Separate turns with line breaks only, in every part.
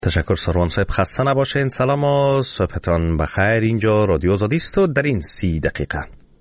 تشکر سروان صاحب، خسته نباشین. سلام و صبحتان بخیر. اینجا رادیو آزادی است و در این 30 دقیقه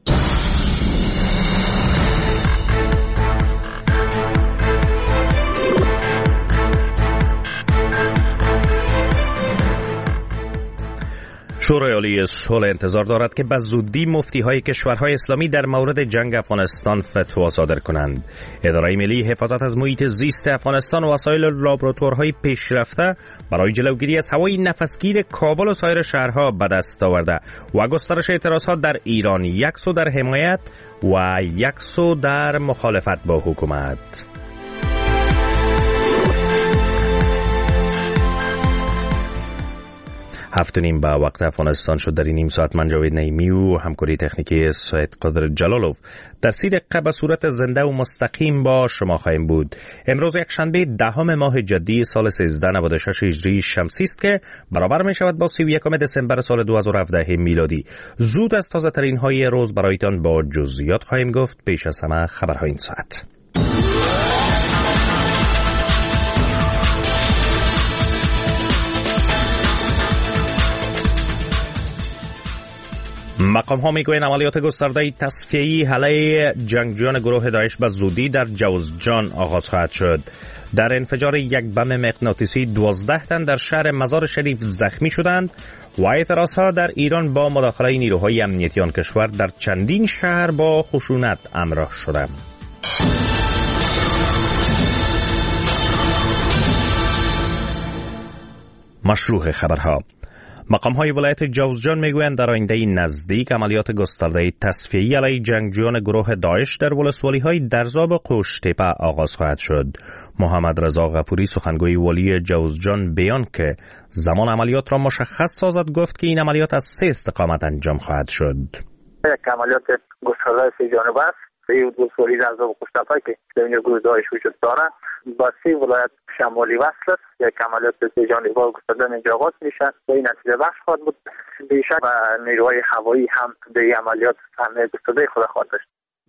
شورای عالی صلح انتظار دارد که به زودی مفتی‌های کشورهای اسلامی در مورد جنگ افغانستان فتوا صادر کنند. اداره ملی حفاظت از محیط زیست افغانستان و وسایل لابراتوارهای پیشرفته برای جلوگیری از هوای نفسگیر کابل و سایر شهرها به دست آورده و گسترش اعتراضها در ایران، یک سو در حمایت و یک سو در مخالفت با حکومت. 7:30 به وقت افغانستان شد. در این نیم ساعت من جاوید نعیمی و همکاری تکنیکی سید قادر جلالوف در 30 دقیقه به صورت زنده و مستقیم با شما خواهیم بود. امروز یک شنبه 10 ماه جدی سال 1396 هجری شمسی است که برابر می شود با 31 دسامبر سال 2017 میلادی. زود از تازه ترین های روز برایتان با جزئیات خواهیم گفت. پیش از همه خبرهای این ساعت. مقام ها میگویند عملیات گسترده تصفیه‌ای علیه جنگجویان گروه داعش به زودی در جوزجان آغاز خواهد شد. در انفجار یک بم مغناطیسی 12 تن در شهر مزار شریف زخمی شدند و اعتراضها در ایران با مداخله نیروهای امنیتی آن کشور در چندین شهر با خشونت همراه شده. مشروع خبرها. مقام‌های ولایت جوزجان میگویند در آینده نزدیک عملیات گسترده تصفیه‌ای علیه جنگجویان گروه داعش در ولسوالی‌های درزاب و قوش‌تپه آغاز خواهد شد. محمد رضا غفوری سخنگوی ولی جوزجان بیان که زمان عملیات را مشخص سازد گفت که این عملیات از 3 استقامت انجام خواهد شد.
یک عملیات گسترده 3 جانبه است. این ولسوالی درزاب و قوش‌تپه که در گروه داعش وجود دارد با 3 ولایت شمالی وصل است. یک عملیات 3 جانبه گسترده اینجا آغاز میشه و این نتیجه بخش خواهد بود. بیشک و نیروهای هوایی هم به این عملیات حمله گسترده خود خواهد داشت.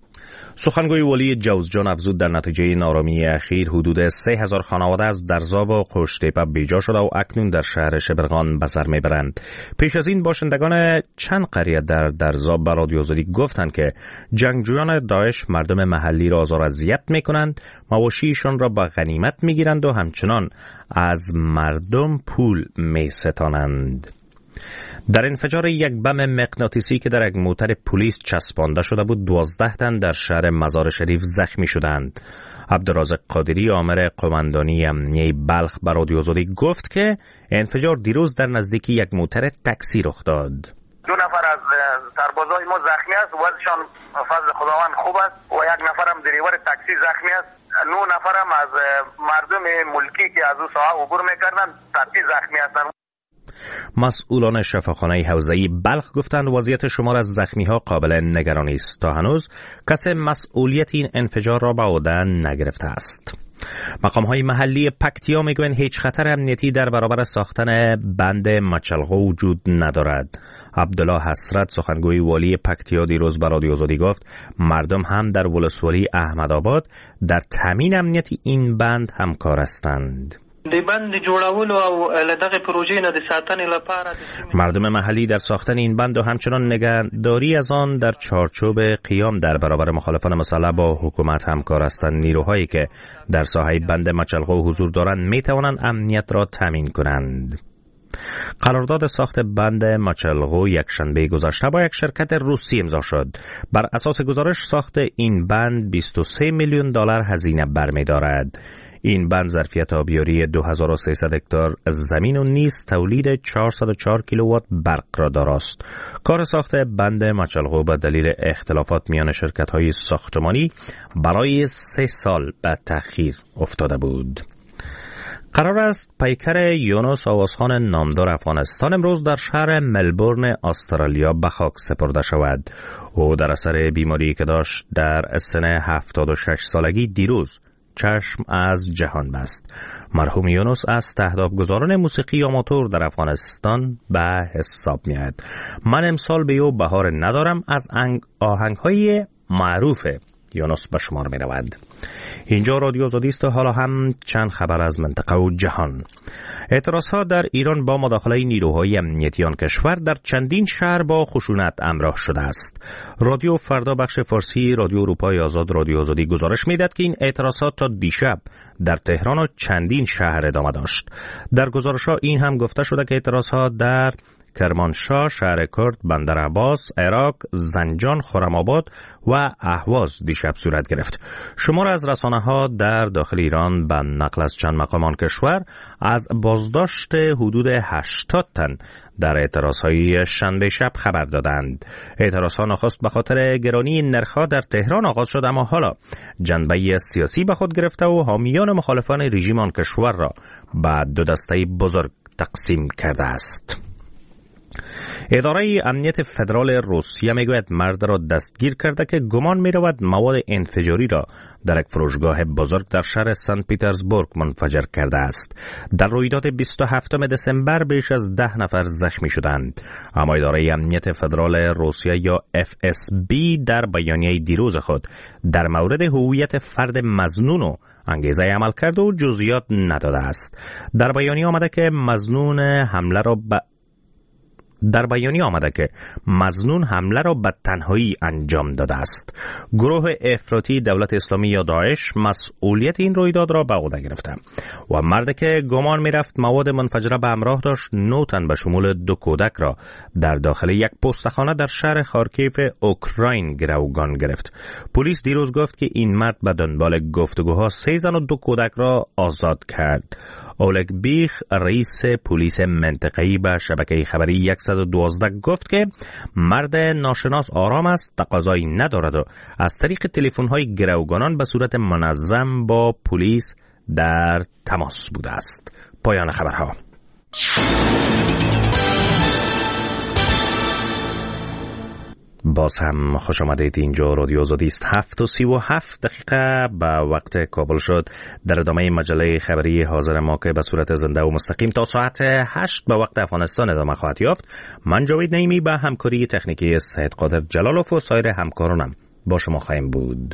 سخنگوی ولی جوزجان افزود در نتیجه نارامی اخیر حدود 3000 خانواده از درزاب و قوش‌تپه بیجا شده و اکنون در شهر شبرغان به سر میبرند. پیش از این باشندگان چند قریه در درزاب به رادیو آزادی گفتند که جنگجویان داعش مردم محلی را آزار و اذیت میکنند، مواشیشان را به غنیمت میگیرند و همچنان از مردم پول میستانند. در انفجار یک بم مغناطیسی که در یک موتر پلیس چسبانده شده بود 12 تن در شهر مزار شریف زخمی شدند. عبدالرازق قادری آمر قماندانی امنیه بلخ به رادیو آزادی گفت که انفجار دیروز در نزدیکی یک موتر تاکسی رخ داد.
2 نفر از سربازای ما زخمی است، وضعشان فضل خداوند خوب است و 1 نفر هم دریور تاکسی زخمی است. 9 نفر هم از مردم ملکی که از او ساحه عبور میکردند تاکسی زخمی هستند.
مسئولان شفاخانه حوزه‌ای بلخ گفتند وضعیت شمار از زخمی‌ها قابل نگرانی است. تا هنوز کسی مسئولیت این انفجار را به عهده نگرفته است. مقام‌های محلی پکتیا میگویند هیچ خطر امنیتی در برابر ساختن بند مچلغو وجود ندارد. عبدالله حسرت سخنگوی والی پکتیا دیروز به رادیو آزادی گفت مردم هم در ولسوالی احمدآباد در تامین امنیت این بند همکار هستند. مردم محلی در ساختن این بند و همچنان نگهداری از آن در چارچوب قیام در برابر مخالفان مسلح با حکومت همکار هستند. نیروهایی که در ساحه بند مچلغو حضور دارند می توانند امنیت را تامین کنند. قرارداد ساخت بند مچلغو یک شنبه گذشته با یک شرکت روسی امضا شد. بر اساس گزارش ساخت این بند 23 میلیون دلار هزینه برمی‌دارد. این بند ظرفیت آبیاری 2300 هکتار زمین و نیز تولید 404 کیلووات برق را دارست. کار ساخت بند مچلغو به دلیل اختلافات میان شرکت‌های ساختمانی برای 3 سال به تأخیر افتاده بود. قرار است پیکر یونس آوازخان نامدار افغانستان امروز در شهر ملبورن استرالیا به خاک سپرده شود. او در اثر بیماری که داشت در سن 76 سالگی دیروز چشم از جهان بست. مرحوم یونس از تهدابگزاران موسیقی آماتور در افغانستان به حساب میاد. من امسال به او بهار ندارم از آهنگ‌های معروف یونس به شمار می رود. اینجا رادیو آزادی است و حالا هم چند خبر از منطقه و جهان. اعتراضها در ایران با مداخله نیروهای امنیتی آن کشور در چندین شهر با خشونت همراه شده است. رادیو فردا بخش فارسی رادیو اروپای آزاد رادیو آزادی گزارش می‌دهد که این اعتراضات تا دیشب در تهران و چندین شهر ادامه داشت. در گزارش‌ها این هم گفته شده که اعتراضها در کرمانشاه، شهر کرد، بندر عباس، عراق، زنجان، خرم‌آباد و اهواز دیشب صورت گرفت. شمار از رسانه‌ها در داخل ایران به نقل از چند مقام آن کشور از بازداشت حدود 80 تن در اعتراضهای شنبه شب خبر دادند. اعتراضها نخست به خاطر گرانی نرخ‌ها در تهران آغاز شد، اما حالا جنبه سیاسی به خود گرفته و حامیان مخالفان رژیم آن کشور را به دو دسته بزرگ تقسیم کرده است. اداره امنیت فدرال روسیه میگوید مرد را دستگیر کرده که گمان می‌رود مواد انفجاری را در یک فروشگاه بزرگ در شهر سن پیترزبورگ منفجر کرده است. در رویداد 27 دسامبر بیش از 10 نفر زخمی شدند، اما اداره امنیت فدرال روسیه یا FSB در بیانیه دیروز خود در مورد هویت فرد مظنون و انگیزه عمل کرد و جزئیات نداده است. در بیانیه آمده که مظنون حمله را به تنهایی انجام داده است. گروه افراطی دولت اسلامی یا داعش مسئولیت این رویداد را به عهده گرفته و مردی که گمان می‌رفت مواد منفجره به همراه داشت 9 تن به شمول 2 کودک را در داخل یک پستخانه در شهر خارکیف اوکراین گروگان گرفت. پلیس دیروز گفت که این مرد به دنبال گفتگوها 3 زن و 2 کودک را آزاد کرد. اولگ بیخ رئیس پلیس منطقه‌ای به شبکه خبری 112 گفت که مرد ناشناس آرام است، تقاضایی ندارد و از طریق تلفن‌های گروگانان به صورت منظم با پلیس در تماس بوده است. پایان خبرها. باز هم خوش آمدید. اینجا رادیو آزادی است. 7:37 به وقت کابل شد. در ادامه مجله خبری حاضر ما که به صورت زنده و مستقیم تا ساعت 8 به وقت افغانستان ادامه خواهد یافت، من جاوید نعیمی به همکاری تکنیکی سید قادر جلالوف و سایر همکارانم با شما خواهیم بود.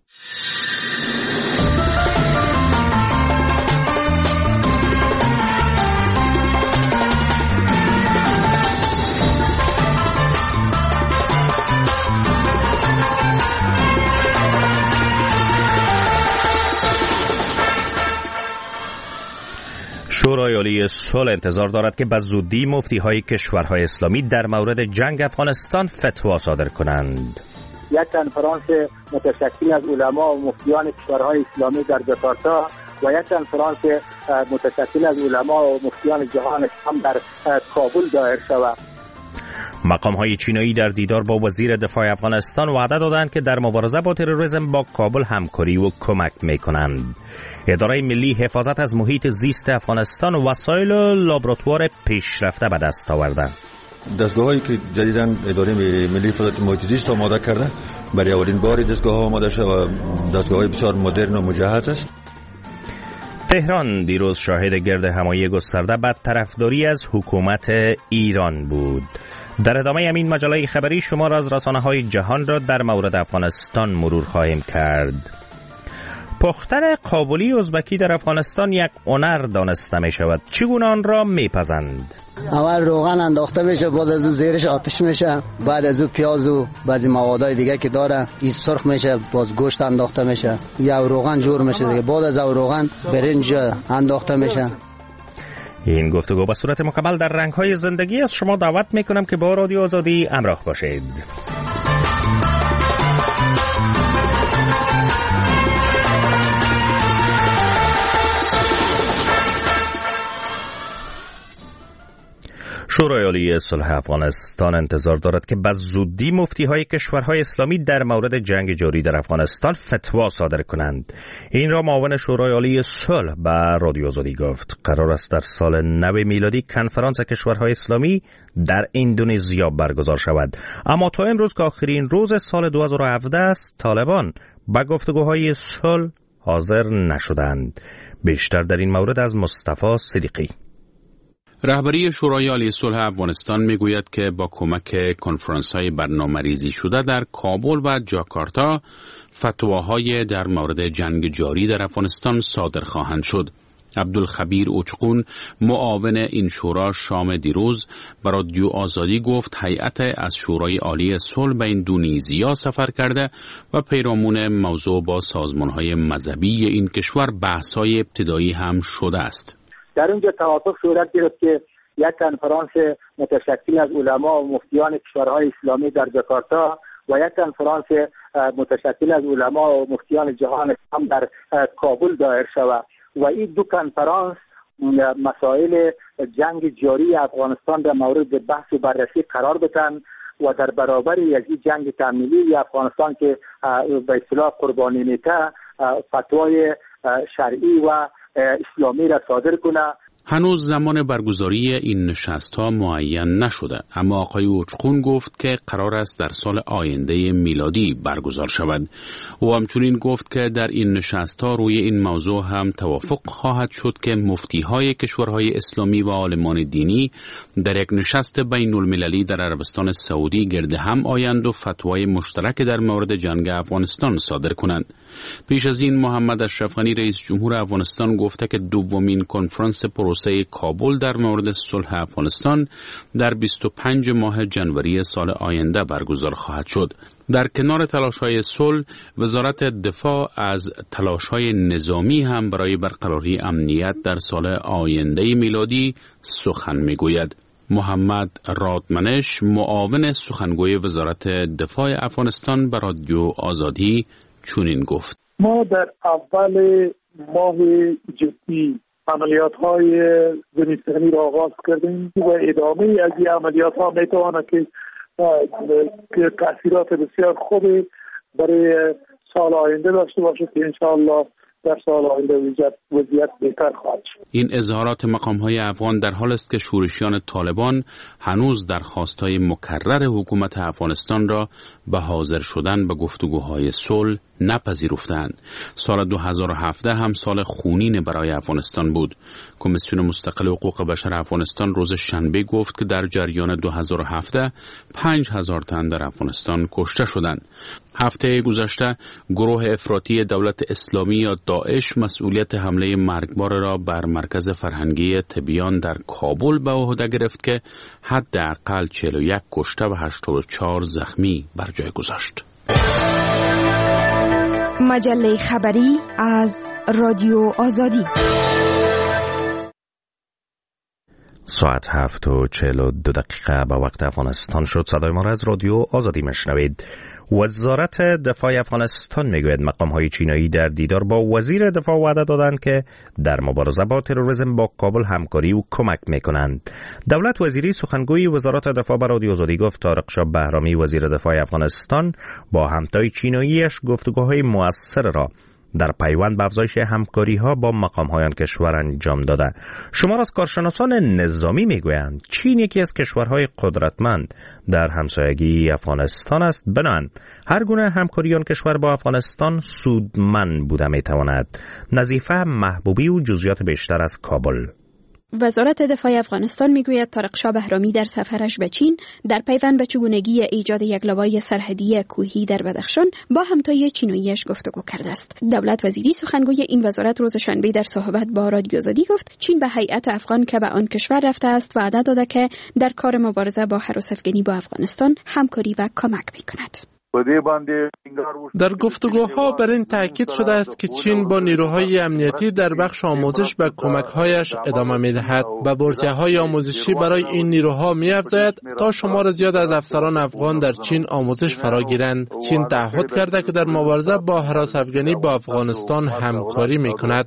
شورای عالی صلح انتظار دارد که به زودی مفتی‌های کشورهای اسلامی در مورد جنگ افغانستان فتوا صادر کنند.
یک کنفرانس متشکل از علما و مفتیان کشورهای اسلامی در جاکارتا و یک کنفرانس متشکل از علما و مفتیان جهان اسلام در کابل دایر شود.
مقام‌های چینی در دیدار با وزیر دفاع افغانستان وعده دادند که در مبارزه با تروریسم با کابل همکاری و کمک می‌کنند. اداره ملی حفاظت از محیط زیست افغانستان وسایل لابراتوار پیشرفته به دست آورده.
دستگاه‌هایی که جدیداً اداره ملی حفاظت محیط زیست آماده کرده برای اولین بار دستگاه‌ها آماده شده و دستگاه‌های بسیار مدرن و مجهز است.
تهران دیروز شاهد گرد همایی گسترده به طرفداری از حکومت ایران بود. در ادامه همین مجله خبری شمار از رسانه‌های جهان را در مورد افغانستان مرور خواهیم کرد. پختن قابلی ازبکی در افغانستان یک هنر دانسته می شود. چگونه آن را می پزند؟
اول روغن انداخته میشه، بعد از اون زیرش آتش میشه، بعد از اون پیاز و بعضی موادای دیگه که داره این سرخ میشه، باز گوشت انداخته میشه، یا روغن جور میشه دیگه، بعد از روغن برنج انداخته میشه.
این گفتگو به صورت مکمل در رنگ‌های زندگی از شما دعوت میکنم که با رادیو آزادی همراه باشید. شورای عالی صلح افغانستان انتظار دارد که به زودی مفتی‌های کشورهای اسلامی در مورد جنگ جاری در افغانستان فتوا صادر کنند. این را معاون شورای عالی صلح به رادیو آزادی گفت. قرار است در سال 9 میلادی کنفرانس کشورهای اسلامی در اندونزیا برگزار شود، اما تا امروز که آخرین روز سال 2017 است، طالبان به گفتگوهای صلح حاضر نشدند. بیشتر در این مورد از مصطفی صدیقی.
رهبری شورای عالی صلح افغانستان میگوید که با کمک کنفرانس‌های برنامه‌ریزی شده در کابل و جاکارتا فتواهای در مورد جنگ جاری در افغانستان صادر خواهند شد. عبدالخبیر اوچقون معاون این شورا شام دیروز به رادیو آزادی گفت هیئت از شورای عالی صلح به این دونیزیا سفر کرده و پیرامون موضوع با سازمان‌های مذهبی این کشور بحث‌های ابتدایی هم شده است.
در اونجا توافق صورت گرفت که یک کنفرانس متشکل از علما و مفتیان کشورهای اسلامی در جاکارتا و یک کنفرانس متشکل از علما و مفتیان جهان اسلام در کابل دایر شود و این دو کنفرانس مسائل جنگ جاری افغانستان در مورد بحث و بررسی قرار بدن و در برابر یک جنگ تأمینی افغانستان که به اصطلاح قربانی میته فتوای شرعی و اسلامی را صادر کنه.
هنوز زمان برگزاری این نشست‌ها معین نشده، اما آقای اوچقون گفت که قرار است در سال آینده میلادی برگزار شود. او همچنین گفت که در این نشست‌ها روی این موضوع هم توافق خواهد شد که مفتی‌های کشورهای اسلامی و عالمان دینی در یک نشست بین‌المللی در عربستان سعودی گرد هم آیند و فتوای مشترک در مورد جنگ افغانستان صادر کنند. پیش از این محمد اشرف غنی رئیس جمهور افغانستان گفته که دومین کنفرانس پروسه کابل در مورد صلح افغانستان در 25 ماه جنوری سال آینده برگزار خواهد شد. در کنار تلاش‌های صلح، وزارت دفاع از تلاش‌های نظامی هم برای برقراری امنیت در سال آینده میلادی سخن می‌گوید. محمد رادمنش معاون سخنگوی وزارت دفاع افغانستان به رادیو آزادی چنین گفت:
ما در اول ماه جدی عملیات‌های زمین‌سنگی را آغاز کردیم و ادامه از این عملیات‌ها می‌تواند که تأثیرات بسیار خوبی برای سال آینده داشته باشد که انشاءالله در سال آینده وضعیت بهتر خواهد شد.
این اظهارات مقام‌های افغان در حال است که شورشیان طالبان هنوز درخواست‌های مکرر حکومت افغانستان را به حاضر شدن به گفتگوهای صلح نپذیرفتند. سال 2017 هم سال خونین برای افغانستان بود. کمیسیون مستقل حقوق بشر افغانستان روز شنبه گفت که در جریان 2017 5000 تن در افغانستان کشته شدند. هفته گذشته گروه افراطی دولت اسلامی یا داعش مسئولیت حمله مرگبار را بر مرکز فرهنگی تبیان در کابل به عهده گرفت که حداقل 41 کشته و 84 زخمی بر جای گذاشت.
مجله خبری از رادیو آزادی.
ساعت 7:42 به وقت افغانستان شد. صدای ما را از رادیو آزادی میشنوید. وزارت دفاع افغانستان میگوید مقام‌های چینایی در دیدار با وزیر دفاع وعده دادند که در مبارزه با تروریسم با کابل همکاری و کمک میکنند. دولت وزیری سخنگوی وزارت دفاع به رادیو آزادی گفت طارق شاه بهرامی وزیر دفاع افغانستان با همتای چیناییش گفتگوهای مؤثر را در پیوند به افزایش همکاری‌ها با مقام‌های آن کشور انجام داده. شمار از کارشناسان نظامی میگویند چین یکی از کشورهای قدرتمند در همسایگی افغانستان است. بنابراین هر گونه همکاری آن کشور با افغانستان سودمند بوده میتواند. نظیفه محبوبی و جزئیات بیشتر از کابل.
وزارت دفاع افغانستان میگوید طارق شاه بهرامی در سفرش به چین در پیوند به چگونگی ایجاد یک لوای سرحدی کوهی در بدخشان با همتای چیناییش گفتگو کرده است. دولت وزیری سخنگوی این وزارت روز شنبه در صحبت با رادیو آزادی گفت چین به هیئت افغان که به آن کشور رفته است وعده داده که در کار مبارزه با هراس افغانی با افغانستان همکاری و کمک میکند.
در گفتگوها بر این تاکید شده است که چین با نیروهای امنیتی در بخش آموزش به کمک‌هایش ادامه می‌دهد و بورسیه‌های آموزشی برای این نیروها می‌افزاید تا شمار زیاد از افسران افغان در چین آموزش فراگیرند. چین تعهد کرده که در مبارزه با هراس افغانی با افغانستان همکاری می‌کند.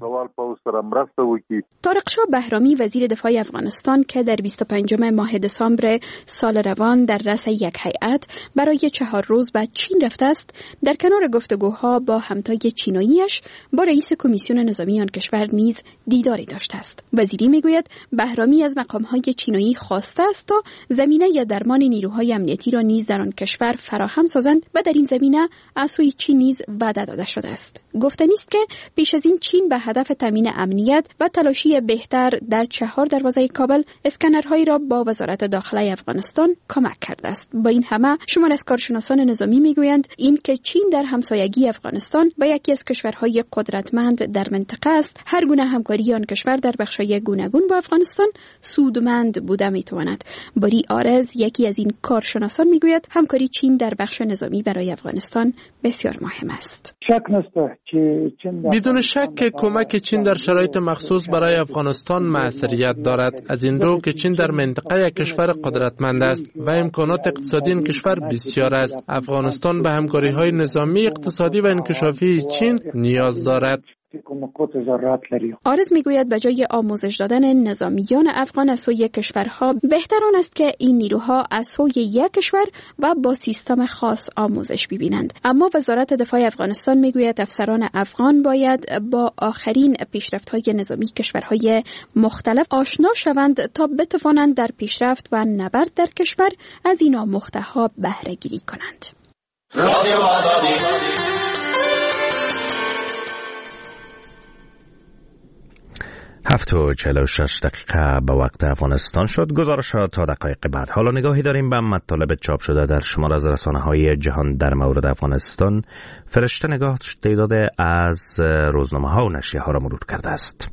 طارق شاه بهرامی وزیر دفاع افغانستان که در 25 ماه دسامبر سال روان در رأس یک هیئت برای 4 روز به چین رفته است، در کنار گفتگوها با همتای چیناییش با رئیس کمیسیون نظامی آن کشور نیز دیداری داشته است. وزیری میگوید بهرامی از مقام‌های چینایی خواسته است تا زمینه درمان نیروهای امنیتی را نیز در آن کشور فراهم سازند و در این زمینه از سوی چین نیز وعده داده شده است. گفتنی است که پیش از این چین به هدف تامین امنیت و تلاشی بهتر در 4 دروازه کابل اسکنرهایی را با وزارت داخله افغانستان کمک کرده است. با این همه شمار از کارشناسان نظامی میگویند این که چین در همسایگی افغانستان با یکی از کشورهای قدرتمند در منطقه است، هر گونه همکاری آن کشور در بخش‌های گوناگون با افغانستان سودمند بوده میتواند. بری آرز یکی از این کارشناسان میگوید همکاری چین در بخش نظامی برای افغانستان بسیار مهم است.
بدون شک که کمک چین در شرایط مخصوص برای افغانستان موثریت دارد، از این رو که چین در منطقه یک کشور قدرتمند است و امکانات اقتصادی این کشور بسیار است. افغانستان به همکاری‌های نظامی، اقتصادی و انکشافی چین نیاز دارد.
آرز میگوید به جای آموزش دادن نظامیان افغان از سوی کشورها، بهتر آن است که این نیروها از سوی یک کشور و با سیستم خاص آموزش ببینند. اما وزارت دفاع افغانستان میگوید افسران افغان باید با آخرین پیشرفت‌های نظامی کشورهای مختلف آشنا شوند تا بتوانند در پیشرفت و نبرد در کشور از این آموخته‌ها بهره گیری کنند.
7:46 دقیقه به وقت افغانستان شد. گزارش ها تا دقایق بعد. حالا نگاهی داریم به مطالب چاپ شده در شمار از رسانه‌های جهان در مورد افغانستان. فرشته نگاه تعداد از روزنامه ها و نشریه ها را مرور کرده است.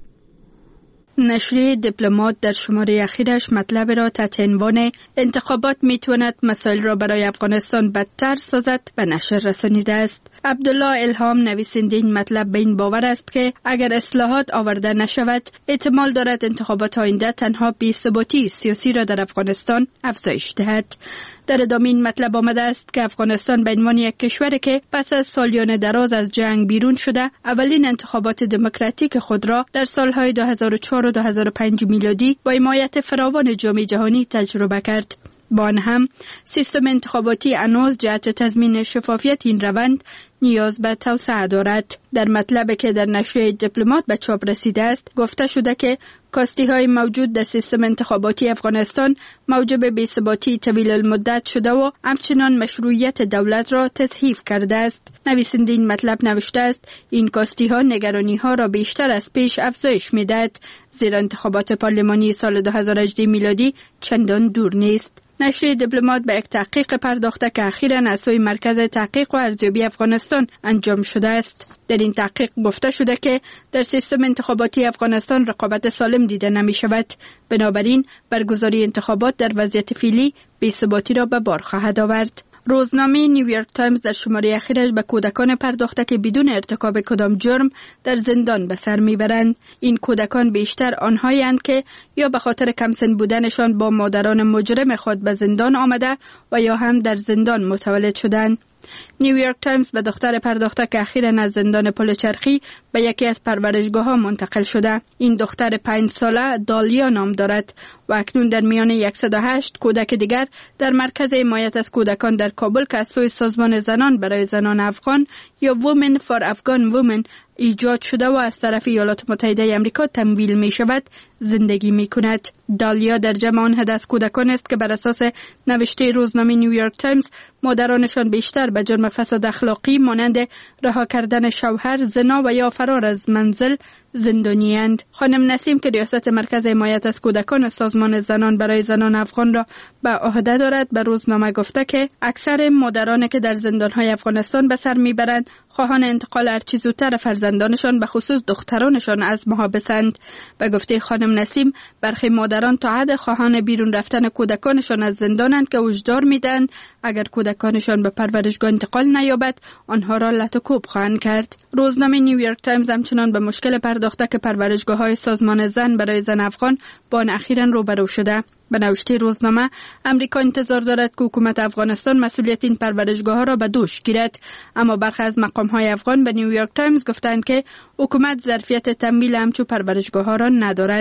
نشریه دیپلمات در شماره اخیرش مطلب را تحت عنوان انتخابات میتواند مسائل را برای افغانستان بدتر سازد به نشر رسانیده است. عبدالله الهام نویسنده این مطلب به این باور است که اگر اصلاحات آورده نشود، احتمال دارد انتخابات آینده تنها بی‌ثباتی سیاسی را در افغانستان افزایش دهد. در ادامه این مطلب آمده است که افغانستان به عنوان یک کشوری که پس از سالیان دراز از جنگ بیرون شده، اولین انتخابات دموکراتیک خود را در سالهای 2004 و 2005 میلادی با حمایت فراوان جامعه جهانی تجربه کرد. با آن هم سیستم انتخاباتی هنوز جهت تضمین شفافیت این روند نیاز به توسعه دارد. در مطلبی که در نشریه دیپلمات به چاپ رسیده است گفته شده که کاستی‌های موجود در سیستم انتخاباتی افغانستان موجب بی‌ثباتی طویل المدت شده و همچنان مشروعیت دولت را تضعیف کرده است. نویسنده این مطلب نوشته است این کاستی‌ها نگرانی‌ها را بیشتر از پیش افزایش می‌دهد، زیرا انتخابات پارلمانی سال 2018 میلادی چندان دور نیست. نشریه دیپلمات به یک تحقیق پرداخته که اخیراً از سوی مرکز تحقیق و ارزیابی افغانستان انجام شده است. در این تحقیق گفته شده که در سیستم انتخاباتی افغانستان رقابت سالم دیده نمی شود. بنابراین برگزاری انتخابات در وضعیت فعلی بی‌ثباتی را به بار خواهد آورد. روزنامه نیویورک تایمز در شماره اخیرش به کودکان پرداخته که بدون ارتکاب کدام جرم در زندان به سر میبرند. این کودکان بیشتر آنهایند که یا به خاطر کمسن بودنشان با مادران مجرم خود به زندان آمده و یا هم در زندان متولد شدند. نیویورک تایمز به دختر پرداخته که اخیراً از زندان پلچرخی به یکی از پرورشگاه‌ها منتقل شده. این دختر 5 ساله دالیا نام دارد و اکنون در میان 108 کودک دیگر در مرکز حمایت از کودکان در کابل که از سوی سازمان زنان برای زنان افغان یا Women for Afghan Women ایجاد شده و از طرف ایالات متحده آمریکا تمویل می شود زندگی می کند. دالیا در جمع آن عدد از کودکان است که بر اساس نوشته روزنامه نیویورک تایمز مادرانشان بیشتر به جرم فساد اخلاقی مانند رها کردن شوهر، زنا و یا فرار از منزل زندانی‌اند. خانم نسیم که ریاست مرکز حمایت از کودکان سازمان زنان برای زنان افغان را به عهده دارد به روزنامه گفته که اکثر مادرانی که در زندان‌های افغانستان به سر میبرند خواهان انتقال هرچه زودتر فرزندانشان به خصوص دخترانشان از محابسند. به گفته خانم نسیم برخی مادران تا حد خواهان بیرون رفتن کودکانشان از زندانند که هشدار میدهند اگر کودکانشان به پرورشگاه انتقال نیابد آنها را لط و کوب خواهند کرد. روزنامه نیویورک تایمز همچنان به مشکل پرداخته که پرورشگاه‌های سازمان زن برای زن افغان با آن اخیراً روبرو شده. به نوشته روزنامه امریکا انتظار دارد که حکومت افغانستان مسئولیت این پرورشگاه‌ها را به دوش گیرد، اما برخی از مقام‌های افغان به نیویورک تایمز گفتند که حکومت ظرفیت تمویل همچون پرورشگاه‌ها را ندارد.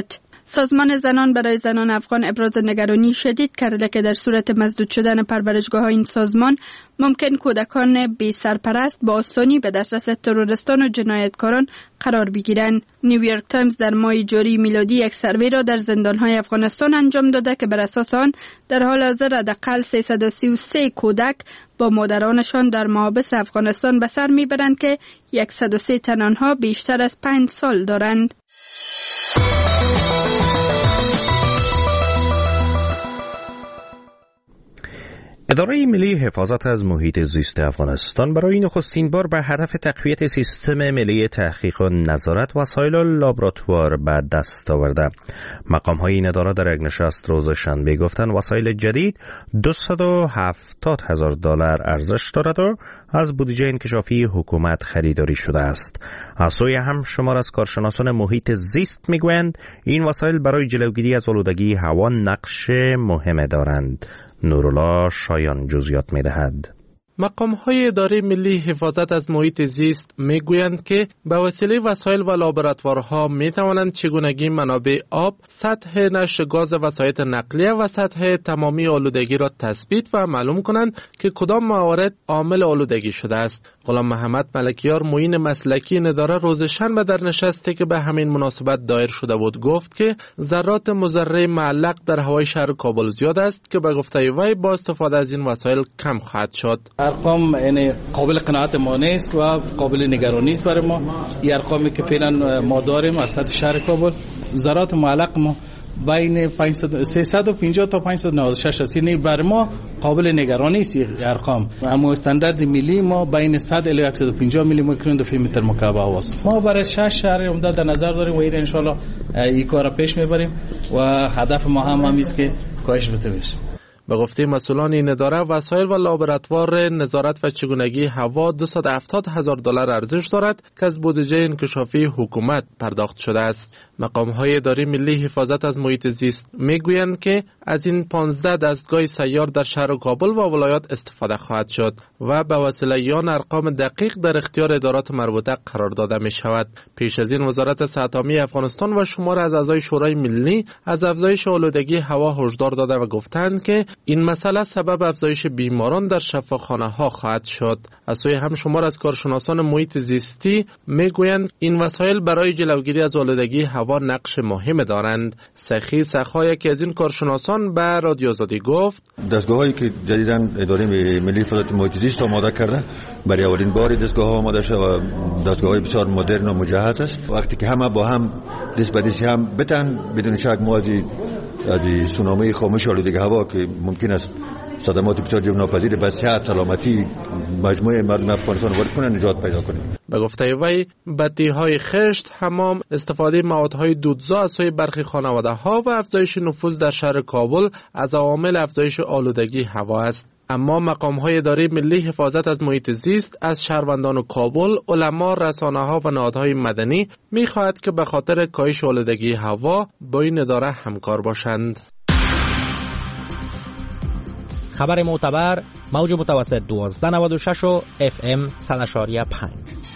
سازمان زنان برای زنان افغان ابراز نگرانی شدید کرده که در صورت مسدود شدن پرورشگاه این سازمان ممکن کودکان بی سرپرست با آسانی به دسترس تروریستان و جنایتکاران قرار بگیرند. نیویورک تایمز در ماه جاری میلادی یک سروی را در زندان‌های افغانستان انجام داده که بر اساس آن در حال حاضر حداقل 333 کودک با مادرانشان در محابس افغانستان به سر میبرند که 103 تن آنها بیشتر از 5 سال دارند.
اداره ملی حفاظت از محیط زیست افغانستان برای نخستین بار به هدف تقویت سیستم ملی تحقیق و نظارت وسایل لابراتوار به دست آورده. مقام‌های این اداره در یک نشست روز شنبه گفتند وسایل جدید $270,000 ارزش دارد و از بودجه انکشافی حکومت خریداری شده است. از سوی هم شمار از کارشناسان محیط زیست میگویند این وسایل برای جلوگیری از آلودگی هوا نقش مهم دارند. نورالله شایان جزئیات می‌دهد.
مقام‌های اداره ملی حفاظت از محیط زیست می‌گویند که به وسیله وسایل و لابراتوارها می‌توانند چگونگی منابع آب، سطح نشر گاز وسایط نقلیه و سطح تمامی آلودگی را تثبیت و معلوم کنند که کدام موارد عامل آلودگی شده است. غلام محمد ملکیار معین مسلکی این اداره روز شنبه در نشستی که به همین مناسبت دایر شده بود گفت که ذرات مضره معلق در هوای شهر کابل زیاد است که به گفته وی با استفاده از این وسایل کم خواهد شد.
ارقام یعنی قابل قناعت ما نیست و قابل نگرانی است برای ما. این ارقامی که فعلا ما داریم از سطح شهر کابل ذرات معلق ما بین 350 تا 596 است. یعنی برای ما قابل نگرانی است این ارقام. اما استاندارد ملی ما بین 100 الی 150 میلی میکرون در فی متر مکعب است. ما برای 6 شهر عمده در نظر داریم و این ان شاء الله این کارا پیش میبریم و هدف ما هم است که کاهش بشه.
به گفته مسئولان این اداره وسایل و لابراتوار نظارت و چگونگی هوا $270,000 ارزش دارد که از بودجه انکشافی حکومت پرداخت شده است. مقام‌های اداره ملی حفاظت از محیط زیست میگویند که از این 15 دستگاه سیار در شهر کابل و ولایات استفاده خواهد شد و به وسیله آن ارقام دقیق در اختیار ادارات مربوطه قرار داده می شود. پیش از این وزارت صحت عامه افغانستان و شمار از اعضای شورای ملی از افزایش آلودگی هوا هشدار داده و گفتند که این مسئله سبب افزایش بیماران در شفاخانه‌ها خواهد شد. از سوی هم شمار از کارشناسان محیط زیستی میگویند این وسایل برای جلوگیری از آلودگی هوا نقش مهم دارند. سخی سخا که از این کارشناسان به رادیو آزادی گفت
دستگاه‌هایی که جدیداً اداره ملی حفاظت محیط زیست آماده کرده برای اولین بار دستگاه‌ها آماده شده و دستگاه‌های بسیار مدرن و مجهز است. وقتی که همه با هم دست به دست هم بتن بدون شک ما از سونامی خاموش آلودگی هوا که ممکن است صدمات بسیار جبران ناپذیر به صحت سلامتی مجموعه مردم افغانستان وارد کنه نجات پیدا کنیم.
به گفته وی بدیهای خشت، حمام، استفاده موادهای دودزا از سوی برخی خانواده‌ها و افزایش نفوذ در شهر کابل از عوامل افزایش آلودگی هوا است. اما مقام‌های اداره ملی حفاظت از محیط زیست از شهروندان کابل، علما، رسانه‌ها و نهادهای مدنی می‌خواهد که به خاطر کاهش آلودگی هوا با این اداره همکار باشند.
خبر معتبر موج متوسط 1296 و FM 100.5.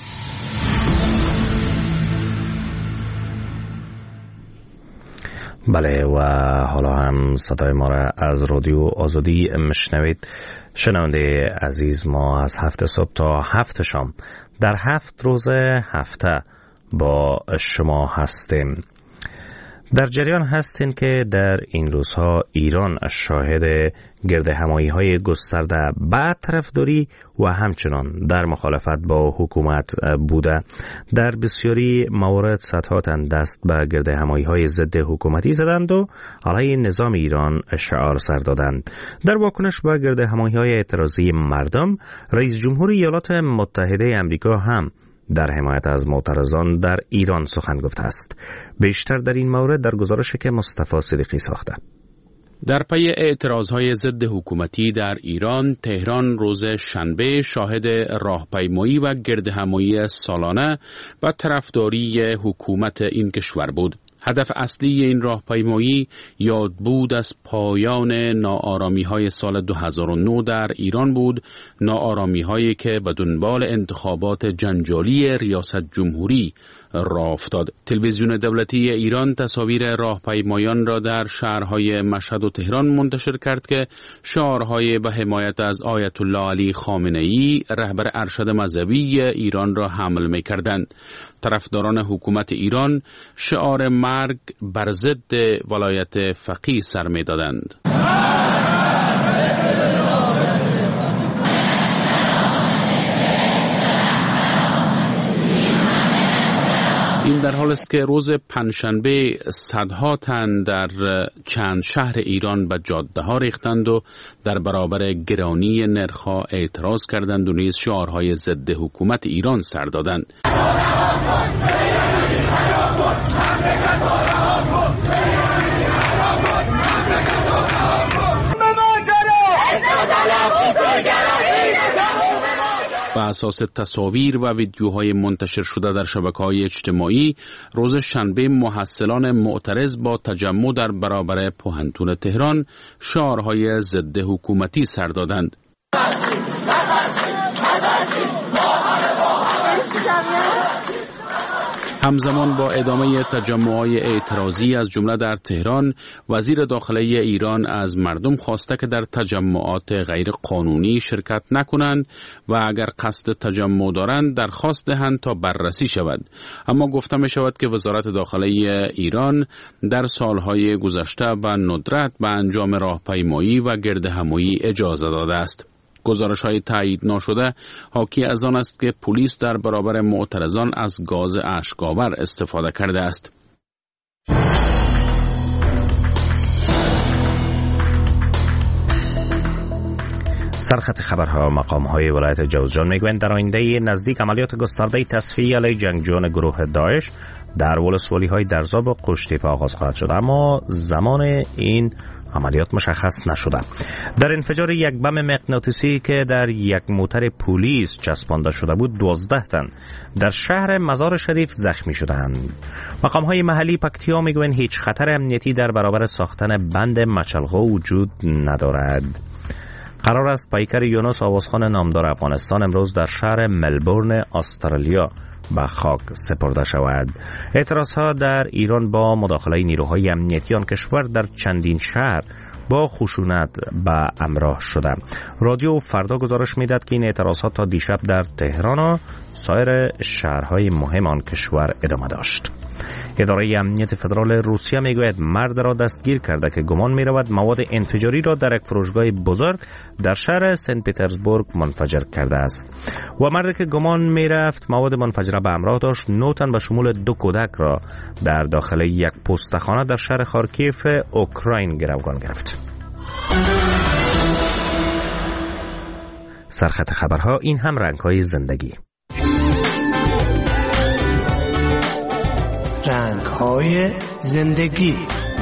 بله و حالا هم صدای ما را از رادیو آزادی مشنوید. شنونده عزیز، ما از 7 صبح تا 7 شام در 7 روز هفته با شما هستیم. در جریان هستین که در این روزها ایران شاهد گرد همایی‌های گسترده به طرفداری و همچنان در مخالفت با حکومت بوده. در بسیاری موارد صدها دست به گرد همایی‌های ضد حکومتی زدند و علیه نظام ایران شعار سر دادند. در واکنش به گرد همایی‌های اعتراضی مردم، رئیس جمهور ایالات متحده آمریکا هم در حمایت از معترضان در ایران سخن گفته است. بیشتر در این مورد در گزارشی که مصطفی صدیقی ساخته.
در پی اعتراضهای ضد حکومتی در ایران، تهران روز شنبه شاهد راهپیمایی و گردهمایی سالانه و طرفداری حکومت این کشور بود. هدف اصلی این راهپیمایی یادبود از پایان ناآرامی‌های سال 2009 در ایران بود، ناآرامی‌هایی که به دنبال انتخابات جنجالی ریاست جمهوری راه افتاد. تلویزیون دولتی ایران تصاویر راهپیمایان را در شهرهای مشهد و تهران منتشر کرد که شعارهای به حمایت از آیت الله علی خامنه‌ای رهبر ارشد مذهبی ایران را حمل می‌کردند. طرفداران حکومت ایران شعار مرگ بر ضد ولایت فقیه سر می‌دادند. این در حال است که روز پنجشنبه صدها تن در چند شهر ایران به جاده‌ها ریختند و در برابر گرانی نرخ‌ها اعتراض کردند و نیز شعارهای ضد حکومت ایران سر دادند. بر اساس تصاویر و ویدیوهای منتشر شده در شبکه‌های اجتماعی، روز شنبه محصلان معترض با تجمع در برابر پوهنتون تهران شعارهای ضد حکومتی سر دادند. همزمان با ادامه تجمعات اعتراضی از جمله در تهران، وزیر داخله ایران از مردم خواسته که در تجمعات غیر قانونی شرکت نکنند و اگر قصد تجمع دارند درخواست دهند تا بررسی شود. اما گفته می شود که وزارت داخله ایران در سالهای گذشته به ندرت به انجام راهپیمایی و گردهمایی اجازه داده است. گزارش‌های تایید نشده حاکی از آن است که پلیس در برابر معترضان از گاز اشک‌آور استفاده کرده است.
سرخط خبرها مقام‌های ولایت جوزجان میگویند در آینده نزدیک عملیات گسترده تصفیه علیه جنگجویان گروه داعش در ولسوالی‌های درزاب و قشتیپه آغاز خواهد شد، اما زمان این عملیات مشخص نشده. در انفجار یک بم مغناطیسی که در یک موتر پلیس چسبانده شده بود 12 تن در شهر مزار شریف زخمی شدند. مقام‌های محلی پکتیا میگویند هیچ خطر امنیتی در برابر ساختن بند مچلغو وجود ندارد. قرار است پیکر یونس آوازخان نامدار افغانستان امروز در شهر ملبورن استرالیا به خاک سپرده شود. اعتراضها در ایران با مداخله نیروهای امنیتی آن کشور در چندین شهر با خشونت به همراه شده. رادیو فردا گزارش میداد که این اعتراضها تا دیشب در تهران و سایر شهرهای مهم آن کشور ادامه داشت. اداره امنیت فدرال روسیه میگوید مرد را دستگیر کرده که گمان میرود مواد انفجاری را در یک فروشگاه بزرگ در شهر سنت پترزبورگ منفجر کرده است و مردی که گمان میرفت مواد منفجره به همراه داشت 9 تن به شمول 2 کودک را در داخل یک پستخانه در شهر خارکیف اوکراین گروگان گرفت. سرخط خبرها این هم رنگ‌های زندگی.
رنگ‌های زندگی.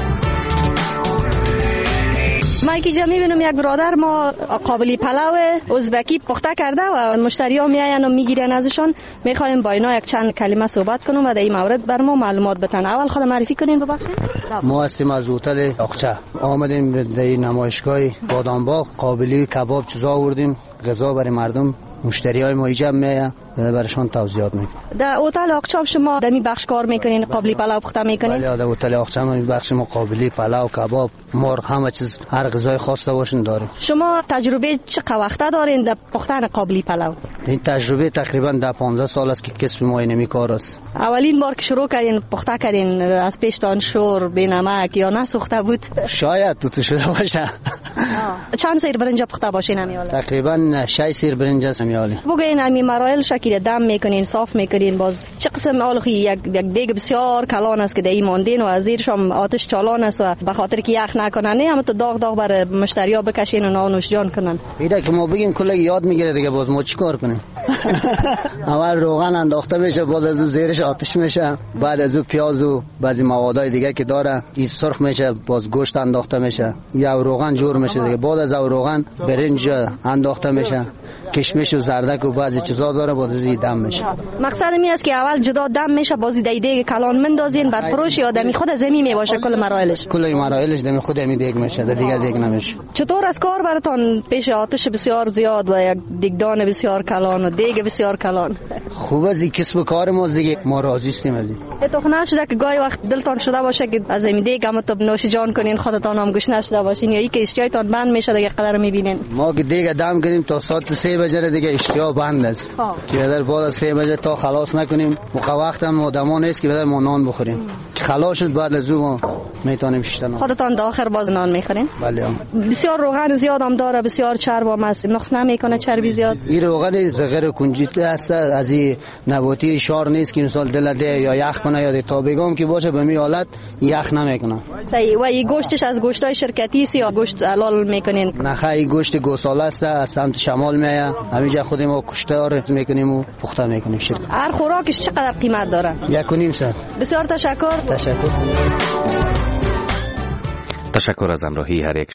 ما که جا میبینم یک برادر ما قابلی پلاو ازبکی پخته کرده و مشتری ها میاین و میگیرن ازشان. میخوایم با اینا یک چند کلمه صحبت کنیم و در این مورد بر ما معلومات بتن. اول خود معرفی کنین ببخشید.
ما هستیم از هتل اقچه، آمدیم در نمایشگاه بادامباغ قابلی کباب چیزا آوردیم، غذا برای مردم مشتری های ما ایجاب میاین برشان توضیحات میکنیم.
در هتل اقچه شما در می بخش کار میکنین؟ قابلی پلاو پخته میکنین؟
بله، در هتل اقچه ما بخش ما قابلی پلاو کباب مرغ همه چیز هر غذای خواسته باشین داریم.
شما تجربه چقدر وقته دارین در پختن قابلی پلاو؟
این تجربه تقریبا در 15 سال است که کسب ما اینمی کار است.
اولین بار که شروع کردین پخته کردین از پیشتان شور بی نمک یا نسوخته بود؟
شاید تو شده باشه.
چند سیر برنج پخته باشین همیاله؟
تقریبا 6 سیر برنج است همیاله.
بگین همی مراحل شکل دم میکنین، صاف میکنین، باز چه قسم آلخی یک دیگ بسیار کلان است که در این ماندین و از زیرش هم آتش چالان است و به خاطر که یخ نکنن نه هم تو داغ بر مشتریا بکشین و نانوش جان کنن.
اینا که ما بگیم کلا یاد میگیره دیگه، باز ما چیکار کنیم؟ اول روغن انداخته میشه، باز از زیرش آتش میشه، بعد از اون پیاز و بعضی موادای دیگه که داره این سرخ میشه، باز گوشت انداخته میشه، یا روغن جور میشه دیگه، بعد از روغن برنج انداخته میشه، کشمش و زردک و بعضی چیزا داره باز از دم میشه.
مقصد می است که اول جدا دم میشه بازی دیگ کلان مندازین بعد فروش آدمی خود زمین میباشه کل مراحلش دمی خود می دیگ میشه دیگه دیگ نمیشه. چطور از کار براتون پیش آتش بسیار زیاد و یک دیگدان بسیار کلان و دیگ بسیار کلان؟
خوب از این کسب کار ماست دیگه، ما راضی هستیم از این.
اتفاق نشده که گاهی وقت دلتان شده باشه که از این دیگ هم تو نوش جان کنین خودتان هم گوش نشده باشین یا ای که اشتیایتان بند میشه دیگه قدر میبینین؟
ما که دیگه دم کنیم تا ساعت 3 بجه دیگه اشتیا بند است که در بعد از 3 بجه تا خلاص نکنیم موقع وقت هم آدما نیست که بدر ما نان بخوریم که خلاص شد بعد از اون میتونیم شتن.
خودتان تا آخر باز نان میخورین؟
بله.
بسیار روغن زیاد هم داره، بسیار چرب هم است، نقص نمیکنه چربی زیاد؟
این روغن زغر کنجیت است، از این نباتی شار نیست که مثلا دل ده یا یخ کنه یا تابگام که باشه به می حالت یخ نمیکنه.
صحیح. و این گوشتش از گوشتای شرکتی است یا گوشت حلال میکنین؟
نه خیلی گوشت گوساله است، از سمت شمال میاد، همینجا خود ما کشتار میکنیم و پخته میکنیم.
هر خوراکش چقدر قیمت داره؟
1.5 ساعت.
بسیار تشکر.
تشکر از همراهی هر یک